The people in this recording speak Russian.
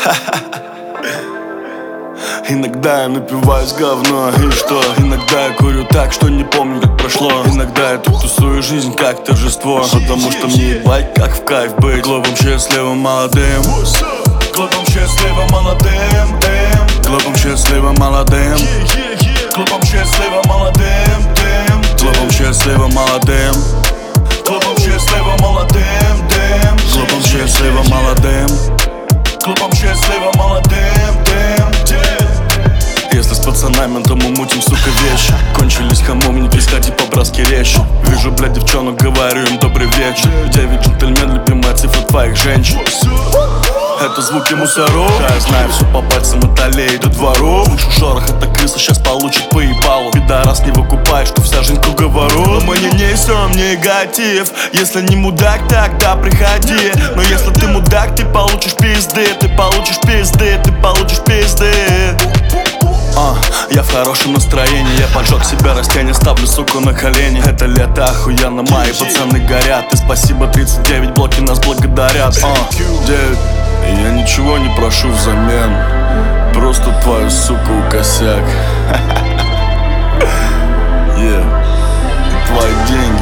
Иногда я напиваюсь говно, и что? Иногда я курю так, что не помню, как прошло. Иногда я тут тусую жизнь как торжество, потому что мне ебать, как в кайф быть глупым, счастливым, молодым. Глупым, счастливым, молодым. Глупым, счастливым, молодым. Глупым, счастливым, молодым. Глупым, счастливым, молодым. Глупым, счастливым, молодым. Глупым, счастливым, молодым. Глупым, счастливым, молодым. Если с пацанами, то мы мутим, сука, вещи. Кончились хамовники, сходи по-братски речи. Вижу, блядь, девчонок, говорю им добрый вечер. 9 джентльмен, любимая цифра твоих женщин. Это звуки мусоров. Я знаю все по пальцам Италии до двору. Шорох, эта крыса сейчас получит по ебалу. Пидорас, не выкупай, что вся жизнь круговорот. Но мы не несем негатив. Если не мудак, тогда приходи. Но если ты мудак, ты получишь пизды. Ты получишь пизды, ты получишь пизды. Я в хорошем настроении, я поджег себя растение, ставлю, суку, на колени. Это лето охуенно, мои пацаны горят. И спасибо, 39 блоки нас благодарят. 9, я ничего не прошу взамен, просто твою суку косяк. Твои деньги.